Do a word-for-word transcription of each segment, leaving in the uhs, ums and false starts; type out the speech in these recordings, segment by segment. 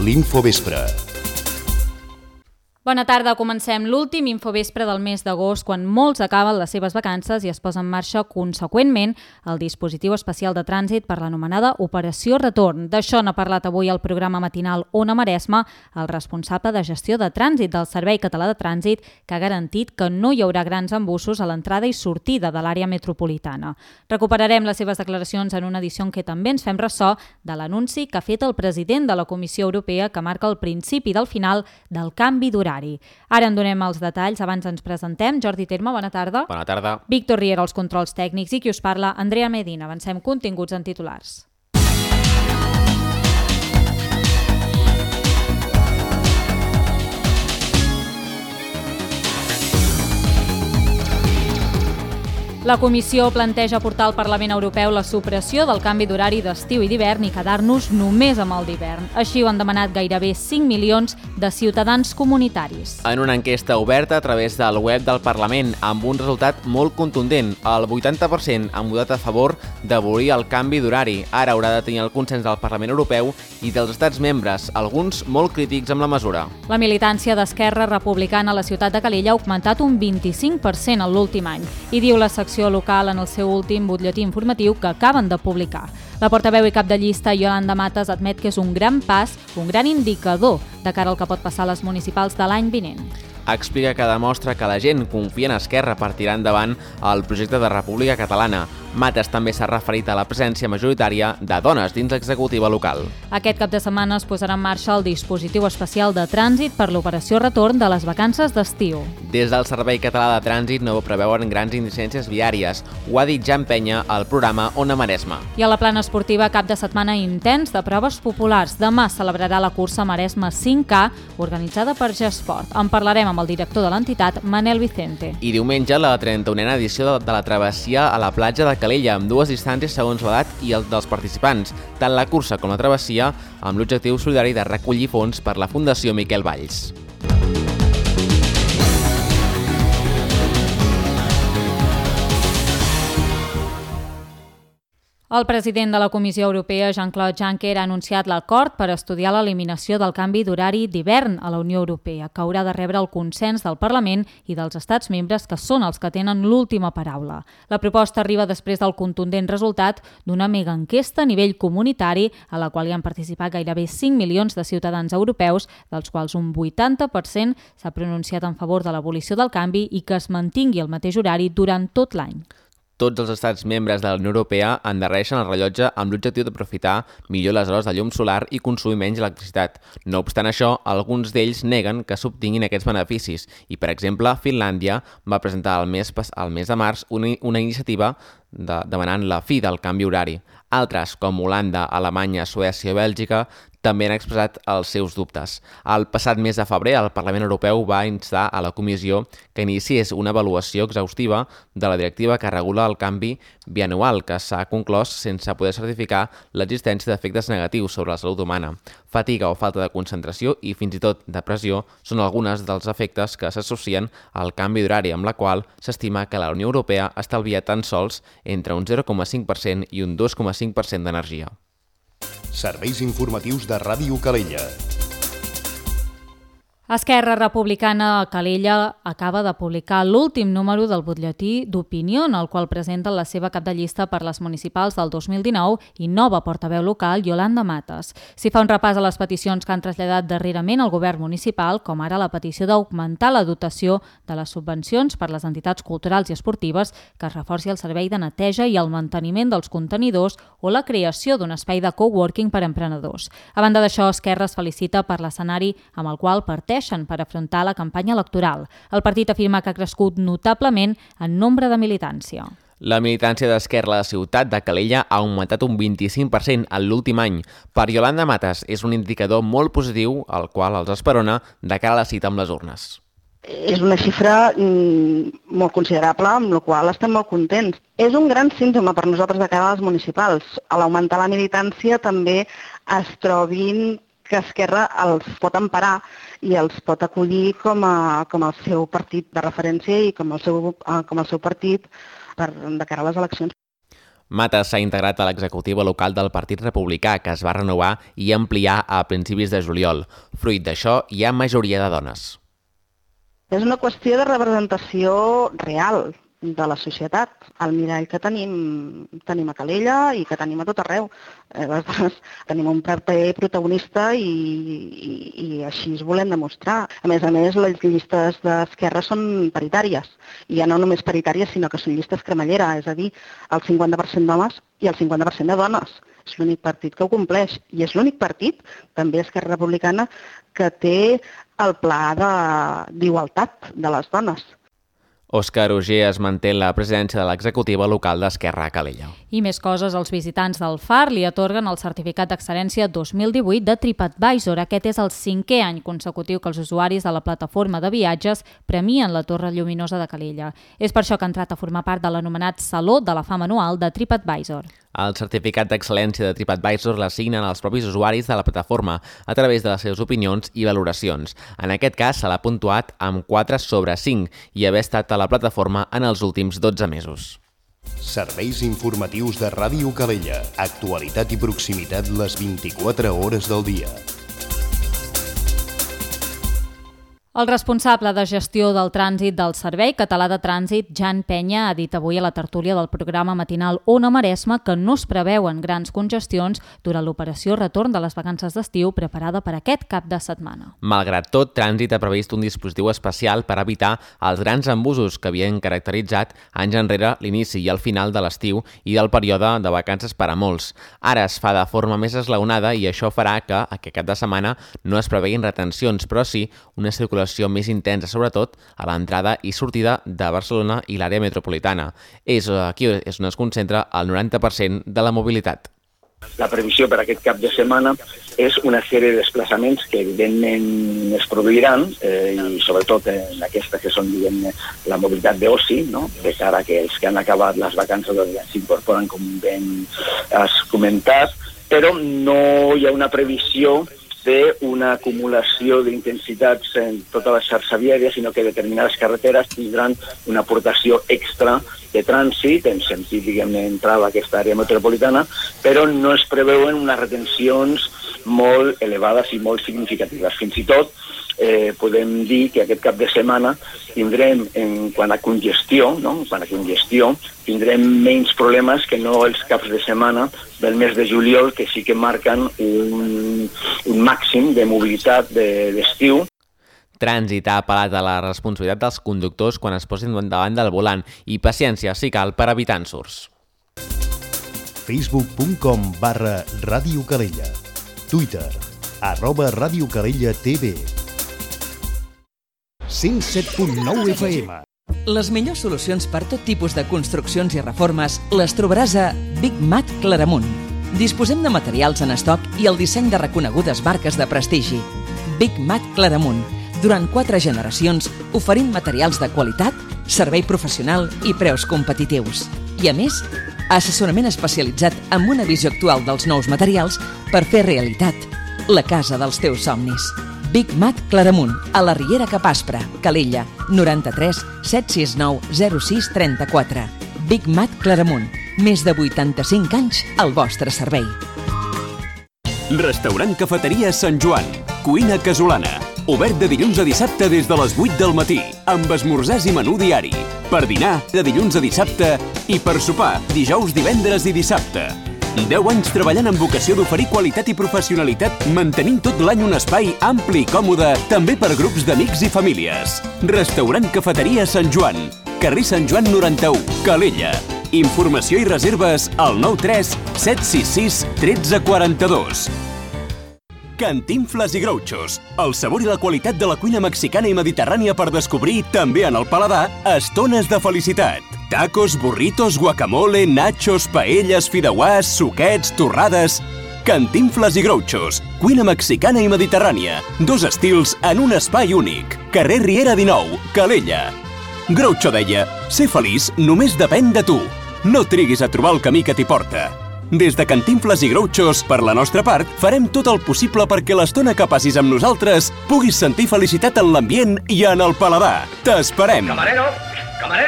l'Infovespre. Bona tarda, comencem l'últim Infovespre del mes d'agost, quan molts acaben les seves vacances i es posa en marxa conseqüentment el dispositiu especial de trànsit per l'anomenada Operació Retorn. D'això n'ha parlat avui al programa matinal Ona Maresma, el responsable de gestió de trànsit del Servei Català de Trànsit, que ha garantit que no hi haurà grans embussos a l'entrada i sortida de l'àrea metropolitana. Recuperarem les seves declaracions en una edició en què també ens fem ressò de l'anunci que ha fet el president de la Comissió Europea, que marca el principi del final del canvi d'horari. Ara en donem els detalls, abans ens presentem. Jordi Terme, bona tarda. Bona tarda. Víctor Riera, els controls tècnics, i qui us parla, Andrea Medina. Avancem continguts en titulars. La Comissió planteja portar al Parlament Europeu la supressió del canvi d'horari d'estiu i d'hivern i quedar-nos només amb el d'hivern. Així ho han demanat gairebé cinc milions de ciutadans comunitaris. En una enquesta oberta a través del web del Parlament, amb un resultat molt contundent, el vuitanta per cent han votat a favor d'abolir el canvi d'horari. Ara haurà de tenir el consens del Parlament Europeu i dels estats membres, alguns molt crítics amb la mesura. La militància d'Esquerra Republicana a la ciutat de Calella ha augmentat un vint-i-cinc per cent en l'últim any i diu la secció local en el seu últim butlletí informatiu que acaben de publicar. La portaveu i cap de llista, Yolanda Matas, admet que és un gran pas, un gran indicador de cara al que pot passar a les municipals de l'any vinent. Explica que demostra que la gent confia en Esquerra per tirar endavant el projecte de República Catalana. Matas també s'ha referit a la presència majoritària de dones dins l'executiva local. Aquest cap de setmana es posarà en marxa el dispositiu especial de trànsit per l'operació retorn de les vacances d'estiu. Des del Servei Català de Trànsit no preveuen grans incidències viàries. Ho ha dit Jan Penya al programa Ona Maresma. I a la plana esportiva, cap de setmana intens de proves populars. Demà celebrarà la cursa Maresma cinc K, organitzada per Gesport. En parlarem amb el director de l'entitat, Manel Vicente. I diumenge, la trenta-unena edició de, de la travessia a la platja de Calella, amb dues distàncies segons l'edat i el dels participants, tant la cursa com la travessia, amb l'objectiu solidari de recollir fons per la Fundació Miquel Valls. El president de la Comissió Europea, Jean-Claude Juncker, ha anunciat l'acord per estudiar l'eliminació del canvi d'horari d'hivern a la Unió Europea, que haurà de rebre el consens del Parlament i dels estats membres, que són els que tenen l'última paraula. La proposta arriba després del contundent resultat d'una mega enquesta a nivell comunitari, a la qual hi han participat gairebé cinc milions de ciutadans europeus, dels quals un vuitanta per cent s'ha pronunciat en favor de l'abolició del canvi i que es mantingui el mateix horari durant tot l'any. Tots els estats membres de la Unió Europea endarrereixen el rellotge amb l'objectiu d'aprofitar millor les hores de llum solar i consumir menys electricitat. No obstant això, alguns d'ells neguen que s'obtinguin aquests beneficis i, per exemple, Finlàndia va presentar al mes, al mes de març una, una iniciativa de, demanant la fi del canvi horari. Altres, com Holanda, Alemanya, Suècia o Bèlgica, també han expressat els seus dubtes. El passat mes de febrer, el Parlament Europeu va instar a la Comissió que iniciés una avaluació exhaustiva de la directiva que regula el canvi bianual, que s'ha conclòs sense poder certificar l'existència d'efectes negatius sobre la salut humana. Fatiga o falta de concentració i fins i tot depressió són algunes dels efectes que s'associen al canvi d'horari, amb la qual s'estima que la Unió Europea estalvia tan sols entre un zero coma cinc per cent i un dos coma cinc per cent d'energia. Serveis informatius de Ràdio Calella. Esquerra Republicana a Calella acaba de publicar l'últim número del butlletí d'opinió, en el qual presenten la seva cap de llista per les municipals del dos mil dinou i nova portaveu local, Yolanda Matas. S'hi fa un repàs a les peticions que han traslladat darrerament al govern municipal, com ara la petició d'augmentar la dotació de les subvencions per les entitats culturals i esportives, que es reforci el servei de neteja i el manteniment dels contenidors o la creació d'un espai de coworking per a emprenedors. A banda d'això, Esquerra es felicita per l'escenari amb el qual parteix per afrontar la campanya electoral. El partit afirma que ha crescut notablement en nombre de militància. La militància d'Esquerra a la ciutat de Calella ha augmentat un vint-i-cinc per cent en l'últim any. Per Yolanda Matas és un indicador molt positiu, el qual els esperona de cara a la cita amb les urnes. És una xifra mm, molt considerable, amb la qual estem molt contents. És un gran símptoma per nosaltres de cara a les municipals. A l'augmentar la militància també es trobin que Esquerra els pot emparar i els pot acollir com a, com el seu partit de referència i com el seu, com el seu partit per, de cara a les eleccions. Matas s'ha integrat a l'executiva local del Partit Republicà, que es va renovar i ampliar a principis de juliol. Fruit d'això, hi ha majoria de dones. És una qüestió de representació real de la societat, el mirall que tenim, tenim a Calella i que tenim a tot arreu. Eh, les dones tenim un paper protagonista i, i, i així es volem demostrar. A més a més, les llistes d'Esquerra són paritàries, i ja no només paritàries, sinó que són llistes cremallera, és a dir, el cinquanta per cent d'homes i el cinquanta per cent de dones. És l'únic partit que ho compleix, i és l'únic partit, també Esquerra Republicana, que té el pla d'igualtat de, de les dones. Òscar Uger es manté en la presidència de l'executiva local d'Esquerra a Calella. I més coses, els visitants del Far li atorguen el certificat d'excel·lència dos mil divuit de TripAdvisor. Aquest és el cinquè any consecutiu que els usuaris de la plataforma de viatges premien la Torre Lluminosa de Calella. És per això que ha entrat a formar part de l'anomenat Saló de la Fama anual de TripAdvisor. El certificat d'excel·lència de TripAdvisor l'assignen els propis usuaris de la plataforma a través de les seves opinions i valoracions. En aquest cas, se l'ha puntuat amb quatre sobre cinc i haver estat a la plataforma en els últims dotze mesos. Serveis informatius de Ràdio Calella. Actualitat i proximitat les vint-i-quatre hores del dia. El responsable de gestió del trànsit del Servei Català de Trànsit, Jan Penya, ha dit avui a la tertúlia del programa matinal Ona Maresme que no es preveuen grans congestions durant l'operació retorn de les vacances d'estiu preparada per aquest cap de setmana. Malgrat tot, Trànsit ha previst un dispositiu especial per evitar els grans embussos que havien caracteritzat anys enrere l'inici i el final de l'estiu i del període de vacances per a molts. Ara es fa de forma més esglaonada i això farà que aquest cap de setmana no es preveguin retencions, però sí una circulació més intensa, sobretot a l'entrada i sortida de Barcelona i l'àrea metropolitana. És aquí és on es concentra el noranta per cent de la mobilitat. La previsió per aquest cap de setmana és una sèrie de desplaçaments que evidentment es produiran eh, i sobretot en aquestes que són diguem, la mobilitat d'oci, no? De cara que els que han acabat les vacances doncs, s'incorporen com ben has comentat, però no hi ha una previsió d'una acumulació d'intensitats en tota la xarxa viària, sinó que determinades carreteres tindran una aportació extra de trànsit en sentit, diguem-ne, entrada a aquesta àrea metropolitana, però no es preveuen unes retencions molt elevades i molt significatives. Fins i tot eh, podem dir que aquest cap de setmana tindrem, en quant a congestió, no? en quant a congestió, tindrem menys problemes que no els caps de setmana del mes de juliol, que sí que marquen un, un màxim de mobilitat d'estiu. Trànsit ha apel·lat a la responsabilitat dels conductors quan es posin davant del volant i paciència si cal per evitar ensurts. facebook punt com barra Ràdio Calella. Twitter, arroba Ràdio Calella T V. cent set punt nou F M. Les millors solucions per tot tipus de construccions i reformes les trobaràs a Big Mat Claramunt. Disposem de materials en estoc i el disseny de reconegudes marques de prestigi. Big Mat Claramunt. Durant quatre generacions oferint materials de qualitat, servei professional i preus competitius. I a més, assessorament especialitzat amb una visió actual dels nous materials per fer realitat la casa dels teus somnis. Big Mat Claramunt, a la Riera Cap Aspre, Calella, noranta-tres set sis nou zero sis trenta-quatre. Big Mat Claramunt, més de vuitanta-cinc anys al vostre servei. Restaurant Cafeteria Sant Joan, cuina casolana. Obert de dilluns a dissabte des de les vuit del matí, amb esmorzars i menú diari. Per dinar, de dilluns a dissabte, i per sopar, dijous, divendres i dissabte. deu anys treballant amb vocació d'oferir qualitat i professionalitat, mantenint tot l'any un espai ampli i còmode, també per grups d'amics i famílies. Restaurant Cafeteria Sant Joan, carrer Sant Joan noranta-u, Calella. Informació i reserves al nou tres set sis sis un tres quatre dos. Cantinfles i Grouchos, el sabor i la qualitat de la cuina mexicana i mediterrània per descobrir, també en el paladar, estones de felicitat. Tacos, burritos, guacamole, nachos, paelles, fideuàs, suquets, torrades... Cantinfles i Grouchos, cuina mexicana i mediterrània. Dos estils en un espai únic. Carrer Riera dinou, Calella. Groucho deia, ser feliç només depèn de tu. No triguis a trobar el camí que t'hi porta. Des de Cantinfles i Grouchos, per la nostra part, farem tot el possible perquè l'estona que passis amb nosaltres puguis sentir felicitat en l'ambient i en el paladar. T'esperem! Camarero! Camarero!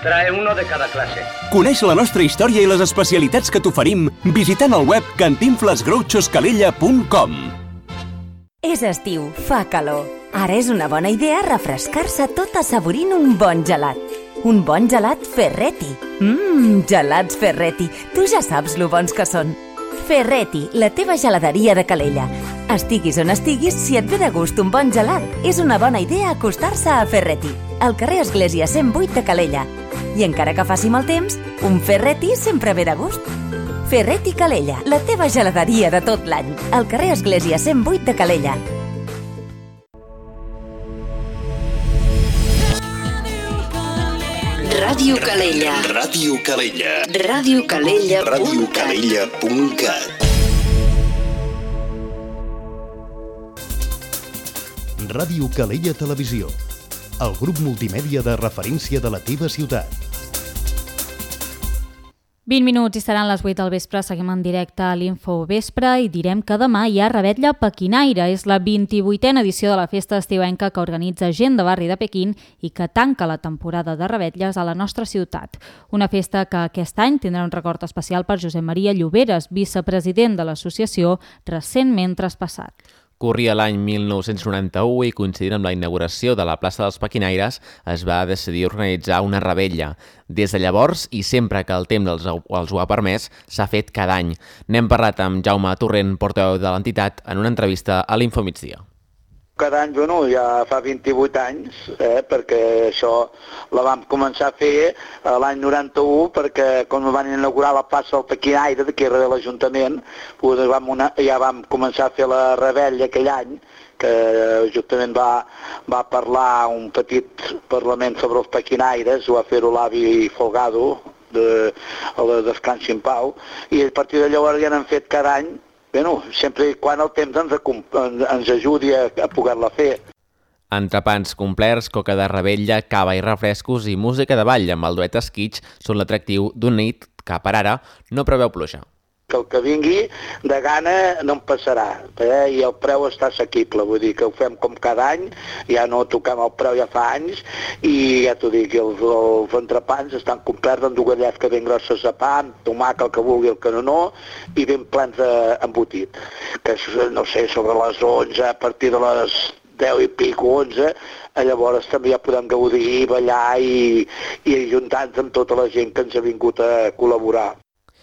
Trae uno de cada clase. Coneix la nostra història i les especialitats que t'oferim visitant el web cantinflas grouchos calella punt com. És estiu, fa calor. Ara és una bona idea refrescar-se tot assaborint un bon gelat. Un bon gelat Ferretti. Mmm, gelats Ferretti. Tu ja saps lo bons que són. Ferretti, la teva geladeria de Calella. Estiguis on estiguis, si et ve de gust un bon gelat, és una bona idea acostar-se a Ferretti, al carrer Església cent vuit de Calella. I encara que faci mal temps, un Ferretti sempre ve de gust. Ferretti Calella, la teva geladeria de tot l'any, al carrer Església cent vuit de Calella. Ràdio Calella. Ràdio Calella. Ràdio Calella. Ràdio Calella punt cat. Ràdio Calella Televisió, el grup multimèdia de referència de la teva ciutat. vint minuts i seran les vuit del vespre. Seguim en directe a l'Info Vespre i direm que demà hi ha Revetlla Pequinaire. És la vint-i-vuitena edició de la festa estiuenca que organitza gent de barri de Pequín i que tanca la temporada de revetlles a la nostra ciutat. Una festa que aquest any tindrà un record especial per Josep Maria Lloberes, vicepresident de l'associació, recentment traspassat. Corria l'any mil nou-cents noranta-u i coincidint amb la inauguració de la plaça dels Pequinaires es va decidir organitzar una revetlla. Des de llavors, i sempre que el temps els, els ho ha permès, s'ha fet cada any. N'hem parlat amb Jaume Torrent, portaveu de l'entitat, en una entrevista a l'Info Migdia. Cada any, bueno, ja fa vint-i-vuit anys, eh, perquè això la vam començar a fer l'any noranta-u, perquè quan van inaugurar la plaça del Pequinaire, d'aquí darrere de l'Ajuntament, doncs vam una, ja vam començar a fer la revetlla aquell any, que justament va, va parlar un petit parlament sobre els pequinaires, ho va fer-ho l'avi Folgado, de, de Descansi en Pau, i a partir de llavors ja n'han fet cada any. Bueno, sempre i quan el temps ens, ens ajudi a, a poder-la fer. Entrepans complerts, coca de revetlla, cava i refrescos i música de ball amb el duet Esquitx són l'atractiu d'una nit que, per ara, no preveu pluja. Que el que vingui de gana no en passarà, eh? I el preu està assequible, vull dir que ho fem com cada any, ja no toquem el preu ja fa anys, i ja t'ho dic, els, els entrepans estan complerts amb dugallets que ben grosses de pa, amb tomàquet, el que vulgui, el que no, no, i ben plans d'embotit, que és, no sé, sobre les onze, a partir de les deu i pico, onze, llavors també ja podem gaudir, ballar i, i ajuntar-nos amb tota la gent que ens ha vingut a col·laborar.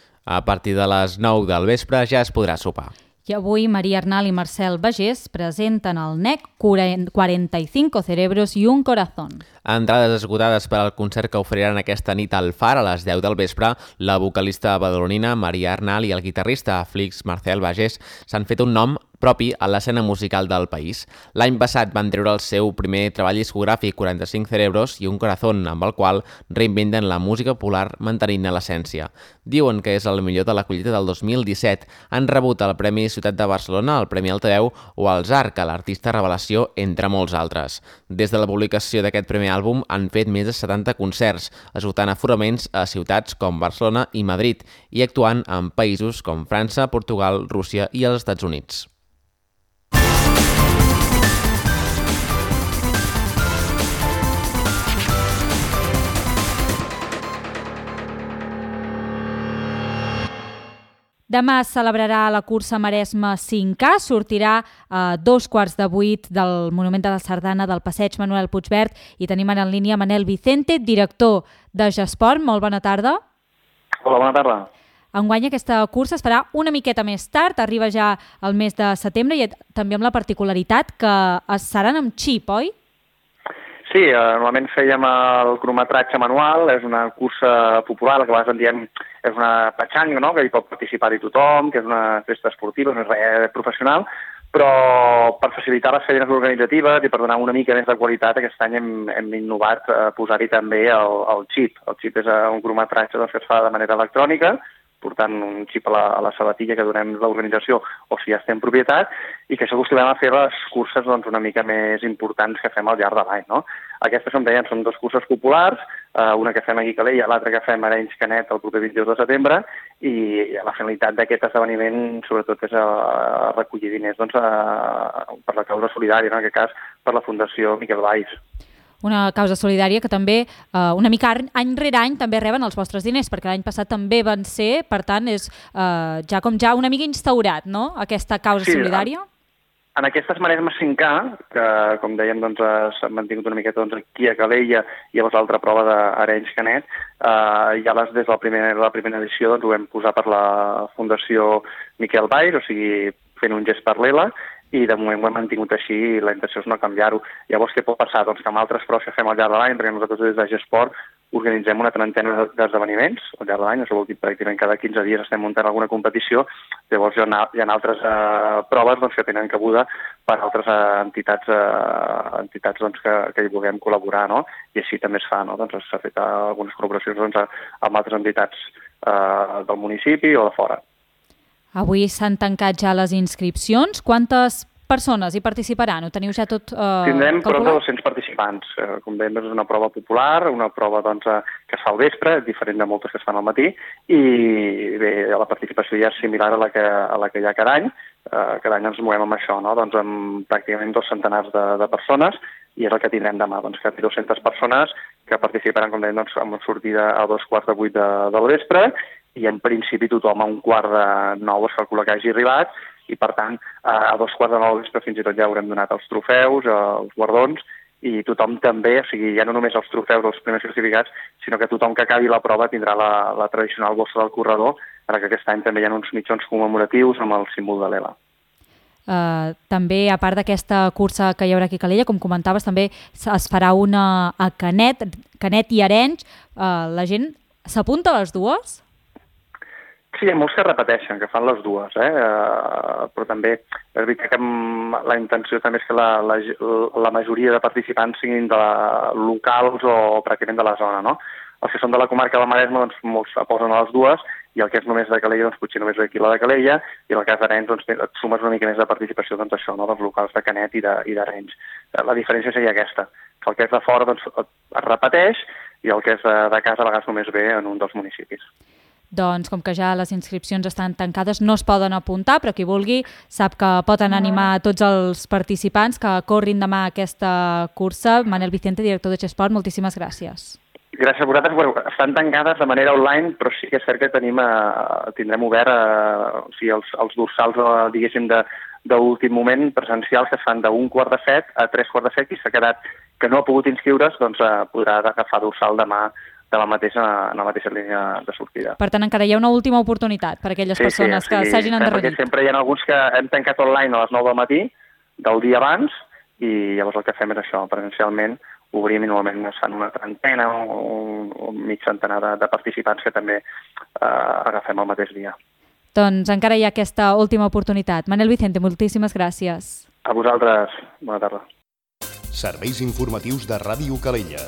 A partir de les nou del vespre ja es podrà sopar. I avui Maria Arnal i Marcel Bagés presenten al N E C cuarenta y cinco cerebros y un corazón. Entrades esgotades per al concert que oferiran aquesta nit al Far a les deu del vespre, la vocalista badalonina Maria Arnal i el guitarrista Flix Marcel Bagés s'han fet un nom propi a l'escena musical del país. L'any passat van treure el seu primer treball discogràfic, quaranta-cinc cerebros i un corazón, amb el qual reinventen la música popular mantenint l'essència. Diuen que és el millor de la collita del dos mil disset. Han rebut el Premi Ciutat de Barcelona, el Premi Altaveu o el Zarc a l'artista revelació, entre molts altres. Des de la publicació d'aquest primer àlbum han fet més de setanta concerts, esgotant aforaments a ciutats com Barcelona i Madrid i actuant en països com França, Portugal, Rússia i els Estats Units. Demà es celebrarà la cursa Maresme cinc K, sortirà a dos quarts de vuit del Monument de la Sardana del Passeig Manuel Puigverd i tenim en línia Manel Vicente, director de Gesport. Molt bona tarda. Hola, bona tarda. Enguany aquesta cursa es farà una miqueta més tard, arriba ja el mes de setembre i també amb la particularitat que es seran amb xip, oi? Sí, eh, normalment fèiem el cronometratge manual, és una cursa popular, que a vegades en diem és una petxanga, no?, que hi pot participar-hi tothom, que és una festa esportiva, no és res professional, però per facilitar les feines organitzatives i per donar una mica més de qualitat, aquest any hem, hem innovat a posar-hi també el, el xip. El xip és un cronometratge doncs, que es fa de manera electrònica, portant un xip a la, a la sabatilla que donem l'organització o si ja estem en propietat, i que això acostumem a fer les curses doncs, una mica més importants que fem al llarg de l'any, no? Aquestes, com deien, són dues curses populars, eh, una que fem aquí a Calella, l'altra que fem a Arenys Canet el proper vint-i-dos de setembre, i la finalitat d'aquest esdeveniment sobretot és a, a recollir diners doncs, a, per la causa solidària, no? En aquest cas per la Fundació Miquel Valls. una causa solidària que també, eh, una mica any rere any, també reben els vostres diners, perquè l'any passat també van ser, per tant, és eh, ja com ja una mica instaurat, no?, aquesta causa sí, solidària. En aquestes Maresmes cinc K, que com dèiem doncs, s'han mantingut una miqueta doncs, aquí a Calella i llavors l'altra prova d'Arenys Canet, eh, ja les, des de la primera, la primera edició doncs, ho vam posar per la Fundació Miquel Baix, o sigui, fent un gest per l'Ela, i de moment ho hem mantingut així i la intenció és no canviar-ho. Llavors, què pot passar? Doncs que amb altres proves que fem al llarg de l'any, perquè nosaltres des de Gesport organitzem una trentena d'esdeveniments al llarg de l'any, això vol dir pràcticament cada quinze dies estem muntant alguna competició, llavors hi ha, hi ha altres eh, proves doncs, que tenen cabuda per altres eh, entitats, eh, entitats doncs, que, que hi vulguem col·laborar, no? I així també es fa, no? Doncs s'ha fet algunes col·laboracions doncs, amb altres entitats eh, del municipi o de fora. Avui s'han tancat ja les inscripcions. Quantes persones hi participaran? Ho teniu ja tot eh, Tindrem calculat? prop de dos-cents participants. Eh, com dèiem, és una prova popular, una prova doncs, que es fa al vespre, diferent de moltes que es fan al matí, i bé, la participació ja és similar a la que, a la que hi ha cada any. Eh, cada any ens movem amb això, no? Doncs amb pràcticament dos centenars de, de persones, i és el que tindrem demà, doncs, que dues-centes persones que participaran, com dèiem, doncs, amb sortida a dos quarts de vuit de, del vespre, i en principi tothom a un quart de nou es calcula que hagi arribat, i per tant a dos quarts de nou del vespre fins i tot ja haurem donat els trofeus, els guardons, i tothom també, o sigui, ja no només els trofeus dels primers classificats, sinó que tothom que acabi la prova tindrà la, la tradicional bossa del corredor, ara que aquest any també hi ha uns mitjons commemoratius amb el símbol de l'Ela. Uh, també, a part d'aquesta cursa que hi haurà aquí a Calella, com comentaves, també es farà una a Canet, Canet i Arenys. Uh, la gent s'apunta a les dues? Sí, hi ha molts que repeteixen, que fan les dues, eh? Uh, però també és veritat que la intenció també és que la, la, la majoria de participants siguin de la, locals o pràcticament de la zona, no? Els que són de la comarca del Maresme, doncs molts aposen a les dues, i el que és només de Calella, doncs potser només ve aquí la de Calella, i en el cas d'Arenys, doncs et sumes una mica més de participació, doncs això, no? Dels locals de Canet i d'Arenys. La diferència seria aquesta, que el que és de fora doncs, es repeteix, i el que és de, de casa a vegades només ve en un dels municipis. Doncs com que ja les inscripcions estan tancades, no es poden apuntar, però qui vulgui sap que poden animar a tots els participants que corrin demà aquesta cursa. Manel Vicente, director de Gesport, moltíssimes gràcies. Gràcies a vosaltres. Bueno, estan tancades de manera online, però sí que és cert que tenim, eh, tindrem obert eh, o sigui, els, els dorsals, eh, diguéssim, de, d'últim moment presencials que es fan d'un quart de set a tres quarts de set, i s'ha quedat que no ha pogut inscriure's, doncs eh, podrà agafar dorsal demà de la mateixa, en la mateixa línia de sortida. Per tant, encara hi ha una última oportunitat per a aquelles sí, persones sí, que sí, s'hagin endarrerit. Perquè sempre hi ha alguns que hem tancat online a les nou del matí, del dia abans, i llavors el que fem és això, presencialment obrim i normalment es fan una trentena o un, un mig centenar de, de participants que també eh, agafem el mateix dia. Doncs encara hi ha aquesta última oportunitat. Manel Vicente, moltíssimes gràcies. A vosaltres, bona tarda. Serveis informatius de Ràdio Calella.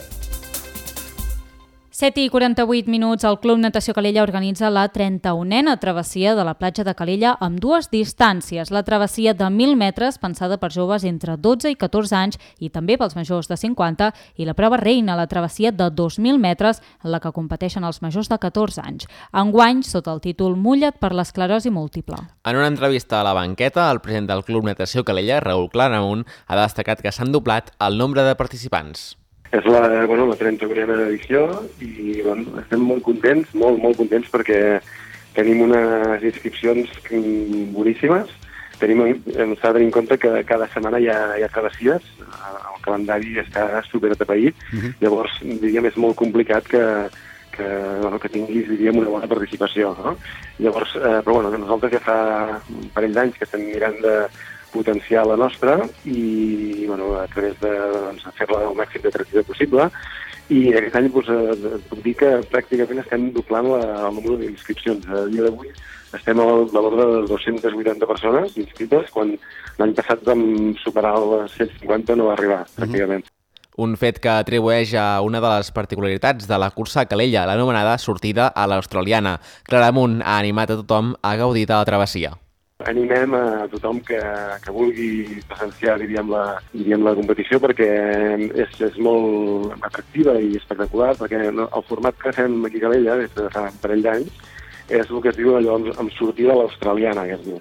set i quaranta-vuit minuts, el Club Natació Calella organitza la trenta-unena travessia de la platja de Calella amb dues distàncies. La travessia de mil metres, pensada per joves entre dotze i catorze anys i també pels majors de cinquanta, i la prova reina, la travessia de dos mil metres, en la que competeixen els majors de catorze anys. Enguany, sota el títol Mulla't per l'esclerosi múltiple. En una entrevista a La Banqueta, el president del Club Natació Calella, Raül Claramunt, ha destacat que s'han doblat el nombre de participants. És la, bueno, la trenta-unena edició i bueno, estem molt contents, molt, molt contents perquè tenim unes inscripcions boníssimes. Tenim, s'ha de tenir en compte que cada setmana hi ha, hi ha travessies, el calendari està superatapeït, uh-huh. Llavors, diríem, és molt complicat que, que, bueno, que tinguis, diríem, una bona participació, no? Llavors, eh, però bueno, nosaltres ja fa un parell d'anys que estem mirant de potenciar la nostra i bueno, a través de doncs, fer-la el màxim d'atractiva possible, i aquest any doncs, eh, puc dir que pràcticament estem doblant la, el número d'inscripcions. A dia d'avui estem a l'ordre de dues-centes vuitanta persones inscrites, quan l'any passat vam superar les cent cinquanta, no va arribar, uh-huh. Pràcticament. Un fet que atribueix a una de les particularitats de la cursa a Calella, l'anomenada sortida a l'australiana. Claramunt ha animat a tothom a gaudir de la travessia. Animem a tothom que, que vulgui presenciar, diríem, la, diríem, la competició, perquè és, és molt atractiva i espectacular, perquè el format que fem aquí a Calella des de fa un parell d'anys és el que es diu allò amb, amb sortida a l'australiana, que es diu.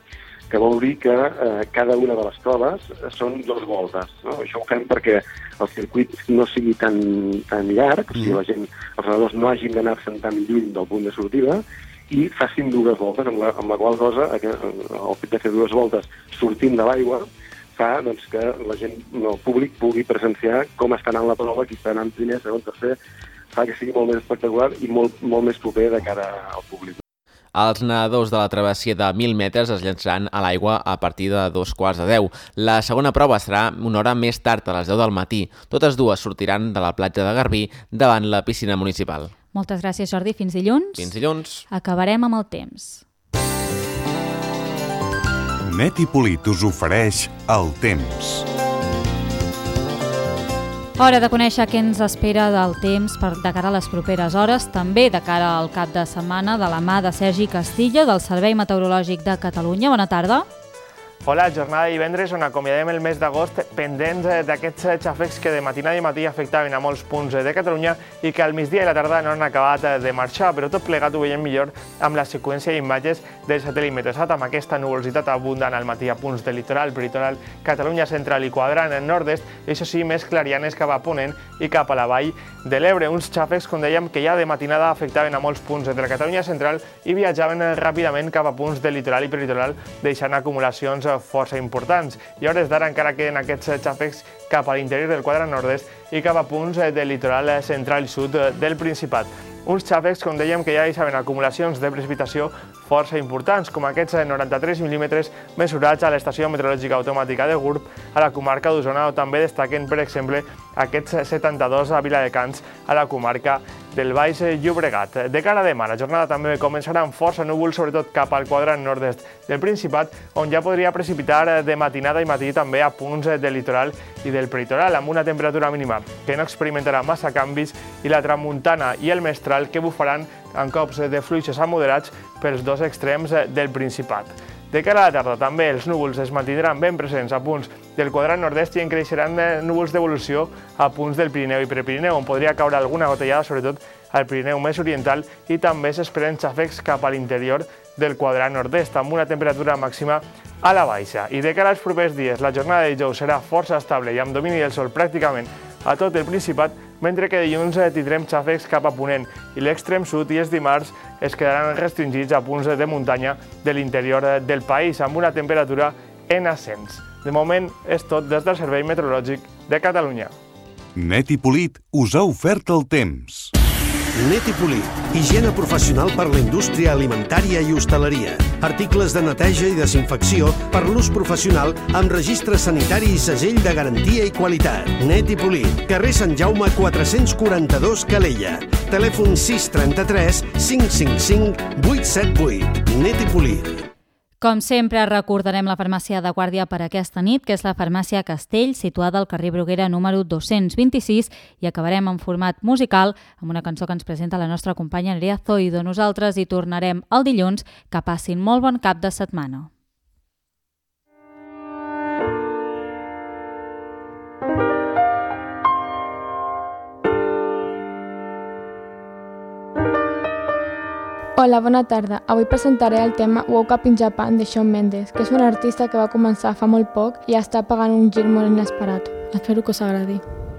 que vol dir que eh, cada una de les proves són dues voltes. No? Això ho fem perquè el circuit no sigui tan, tan llarg, mm. o sigui, la gent, els nedadors no hagin d'anar-se'n tan lluny del punt de sortida i facin dues voltes, amb la, amb la qual cosa el fet de fer dues voltes sortint de l'aigua fa doncs, que la gent, el públic pugui presenciar com està anant la prova, qui està anant primer, segon, tercer, fa que sigui molt més espectacular i molt, molt més proper de cara al públic. Els nedadors de la travessia de mil metres es llançaran a l'aigua a partir de dos quarts de deu. La segona prova serà una hora més tard, a les deu del matí. Totes dues sortiran de la platja de Garbí davant la piscina municipal. Moltes gràcies, Jordi. Fins dilluns. Fins dilluns. Acabarem amb el temps. Net i Polit us ofereix el temps. Hora de conèixer què ens espera del temps per de cara a les properes hores, també de cara al cap de setmana, de la mà de Sergi Castilla, del Servei Meteorològic de Catalunya. Bona tarda. Hola, jornada de divendres on acomiadem el mes d'agost pendents d'aquests xàfecs que de matinada i matí afectaven a molts punts de Catalunya i que al migdia i la tarda no han acabat de marxar, però tot plegat ho veiem millor amb la seqüència d'imatges del satèl·lit Meteosat, amb aquesta nuvolositat abundant al matí a punts del litoral, peritoral, Catalunya central i quadrant en nord-est, i això sí, més clarianes cap a ponent i cap a la vall de l'Ebre. Uns xàfecs, com dèiem, que ja de matinada afectaven a molts punts de la Catalunya central i viatjaven ràpidament cap a punts del litoral i peritoral, deixant acumulacions força importants. I a hores d'ara encara queden aquests xàfecs cap a l'interior del quadrant nord-est i cap a punts del litoral central i sud del Principat. Uns xàfecs, com dèiem, que ja deixaven acumulacions de precipitació força importants, com aquests noranta-tres mil·límetres mesurats a l'estació meteorològica automàtica de Gurb, a la comarca d'Osona, o també destaquen, per exemple, aquests setanta-dos a Viladecans, a la comarca del Baix Llobregat. De cara a demà, la jornada també començarà amb força núvols, sobretot cap al quadrant nord-est del Principat, on ja podria precipitar de matinada i matí també a punts del litoral i del peritoral, amb una temperatura mínima que no experimentarà massa canvis i la tramuntana i el mestral que bufaran en cops de fluixos a moderats pels dos extrems del Principat. De cara a la tarda també els núvols es mantindran ben presents a punts del quadrant nord-est i en creixeran núvols d'evolució a punts del Pirineu i Prepirineu, on podria caure alguna gotellada, sobretot al Pirineu més oriental, i també s'esperen xàfecs cap a l'interior del quadrant nord-est, amb una temperatura màxima a la baixa. I de cara als propers dies, la jornada de dijous serà força estable i amb domini del sol pràcticament a tot el Principat, mentre que dilluns tindrem xàfecs cap a ponent i l'extrem sud, i els dimarts es quedaran restringits a punts de muntanya de l'interior del país, amb una temperatura en ascens. De moment és tot des del Servei Meteorològic de Catalunya. Net i Polit us ha ofert el temps. Net i Polit, higiene professional per la indústria alimentària i hostaleria. Articles de neteja i desinfecció per l'ús professional amb registre sanitari i segell de garantia i qualitat. Net i Polit, carrer Sant Jaume quatre-cents quaranta-dos, Calella. Telèfon sis trenta-tres cinc cinc cinc vuit set vuit. Net i Polit. Com sempre, recordarem la farmàcia de guàrdia per aquesta nit, que és la farmàcia Castell, situada al carrer Bruguera número dos-cents vint-i-sis, i acabarem en format musical amb una cançó que ens presenta la nostra companya Nerea Zoido. Nosaltres hi tornarem el dilluns. Que passin molt bon cap de setmana. Hola, bona tarda. Avui presentaré el tema Woke Up in Japan de Shawn Mendes, que és un artista que va començar fa molt poc i està pagant un gir molt inesperat. Espero que us agradi.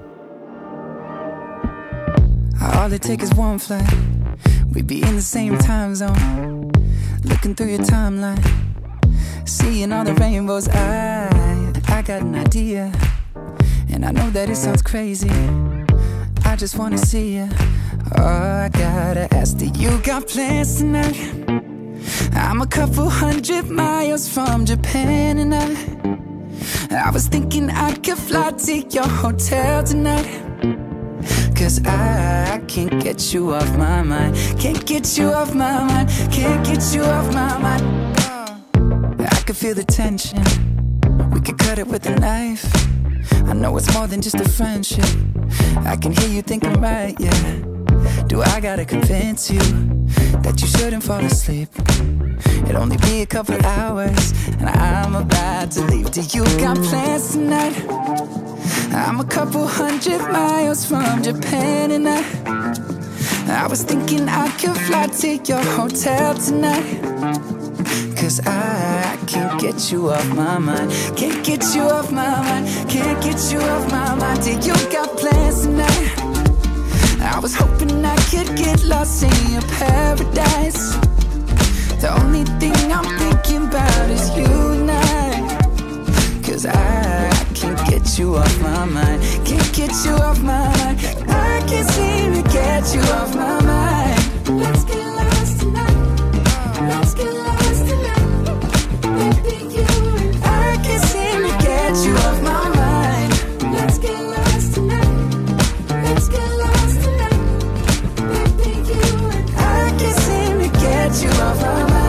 All it takes is one flight. We'd be in the same time zone. Looking through your timeline. Seeing all the rainbows. I, I got an idea. And I know that it sounds crazy. I just wanna see you. Oh, I gotta ask, do you got plans tonight? I'm a couple hundred miles from Japan and I I was thinking I could fly to your hotel tonight. Cause I, I can't get you off my mind. Can't get you off my mind. Can't get you off my mind. I could feel the tension. We could cut it with a knife. I know it's more than just a friendship. I can hear you thinking right, yeah. Do I gotta convince you that you shouldn't fall asleep? It'll only be a couple hours and I'm about to leave. Do you got plans tonight? I'm a couple hundred miles from Japan and I I was thinking I could fly to your hotel tonight. Cause I can't get you off my mind. Can't get you off my mind. Can't get you off my mind. Till you got plans tonight. I was hoping I could get lost in your paradise. The only thing I'm thinking about is you and I. Cause I can't get you off my mind. Can't get you off my mind. I can't seem to get you off my mind. Let's get lost tonight. Let's get lost tonight. Baby, you and I can't seem to get you off my mind. Let's get lost tonight. Let's get lost tonight. Baby, you and I can't seem to get you off my mind.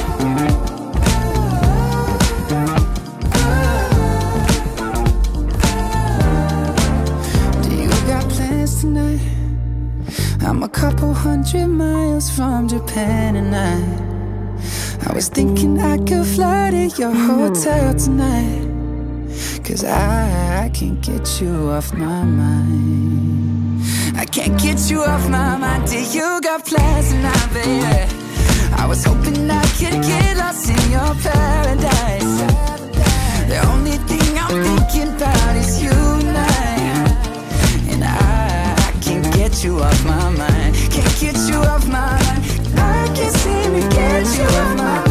Tonight, I'm a couple hundred miles from Japan and I I was thinking I could fly to your hotel tonight. Cause I, I can't get you off my mind. I can't get you off my mind till you got plans tonight, baby. I was hoping I could get lost in your paradise. The only thing I'm thinking about is you and I. And I can't get you off my mind. Can't get you off my mind. I can't seem to get you off my mind.